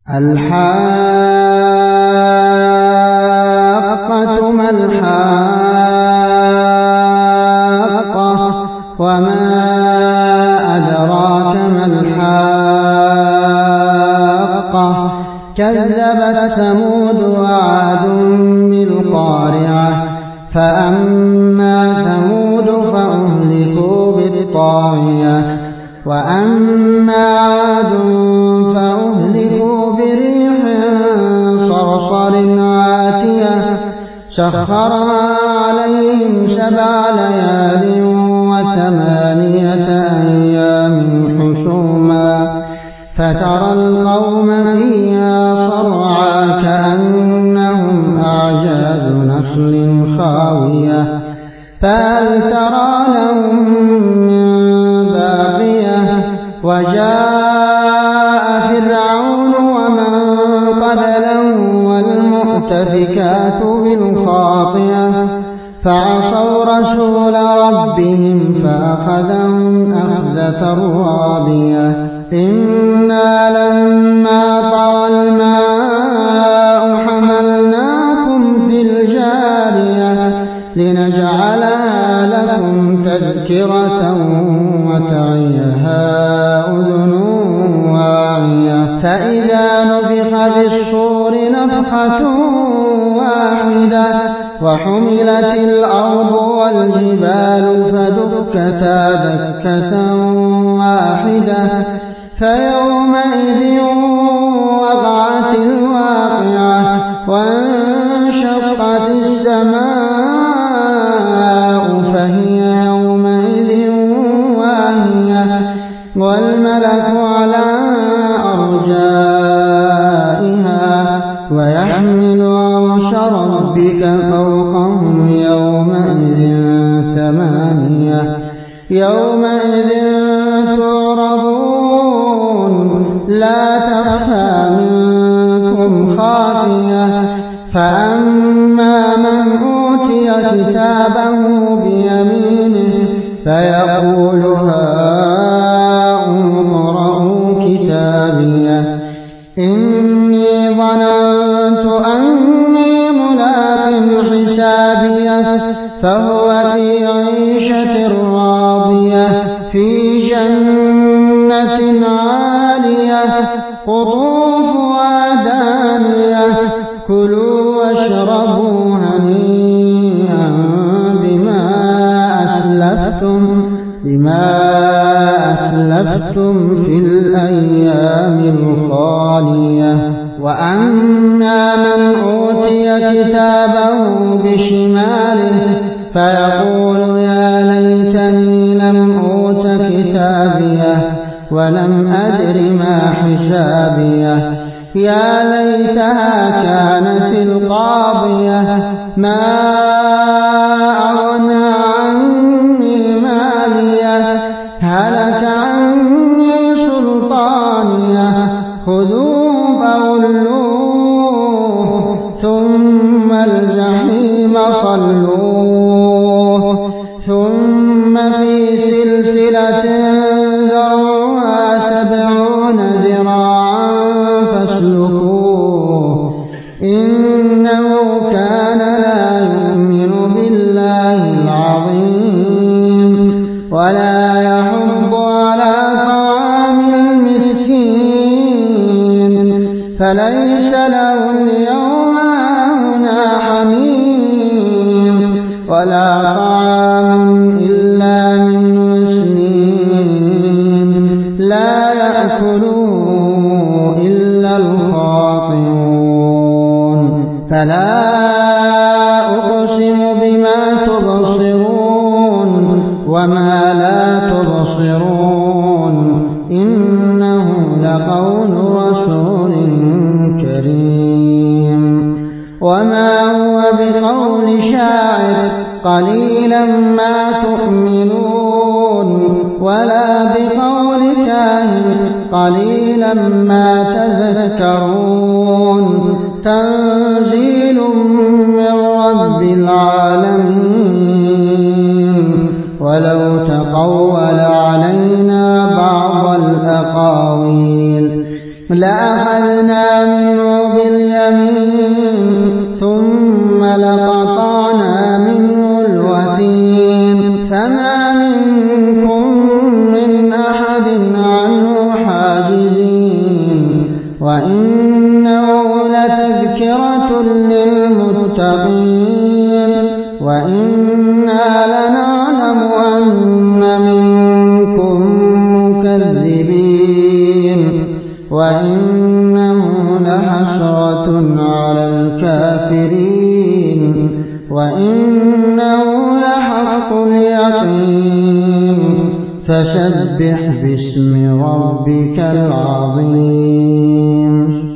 الحاقة ما الحاقة وما أدراك ما الحاقة كذبت ثمود وعاد بالقارعة فأما ثمود فأهلكوا بالطاغية وأما عاد فأهلكوا بريح صرصر عاتية سخرها عليهم 7 ليال و8 أيام حسوما فترى القوم فيها صرعى كأنهم أعجاز نخل خاوية فهل ترى لهم من باقية وجاء فرعون ومن قبله والمؤتفكات بالخاطئة فعصوا رسول ربهم فأخذهم أخذة رابية إنا لما طغى الماء حملناكم في الجارية لنجعلها لكم تذكرة وتعيها أذن واعية فإذا نفخ في الصور نفخة واحدة وحملت الأرض والجبال فدكتا دكة واحدة فيومئذ وقعت الواقعة وانشقت السماء فهي يومئذ واهية والملك على أرجائها ويحمل عرش ربك فوقهم يومئذ 8 يومئذ تعرضون لا تخفى منكم خافية فأما من أوتي كتابه بيمينه فيقول هاؤم اقرءوا كتابيه إني ظننت أني ملاق حسابيه فهو في عيشة راضية في جنة عالية قطوفها دانية كلوا واشربوا هنيئا بما أسلفتم في الأيام الخالية وأما من أوتي كتابه بشماله فيقول يا ليتني لم أوت كتابيه ولم أدر ما حسابيه يا ليتها كانت القاضية ما أغنى عني ماليه هلك عني سلطانيه خذوه فغلوه ثم الجحيم صلوه ثم في سلسلة ذرعها 70 ذراعا فاسلكوه إنه كان لا يؤمن بالله العظيم ولا يحض على طعام المسكين فليس له اليوم هاهنا حميم ولا طعام إلا من غسلين لا يأكله إلا الخاطئون فلا أقسم بما تبصرون وما لا تبصرون إنه لقول رسول كريم وما هو بقول شاعر قليلا ما تؤمنون ولا بقول كاهن قليلا ما تذكرون تنزيل من رب العالمين ولو تقول علينا بعض الأقاويل لأخذنا لأخذنا منه باليمين ثم لقطعنا منه الوتين فما منكم من أحد عنه حاجزين وإنه لتذكرة للمتقين وإنا لنعلم أن منكم مكذبين وإنه لحسرة على الكافرين وإنه لحق اليقين فسبح باسم ربك العظيم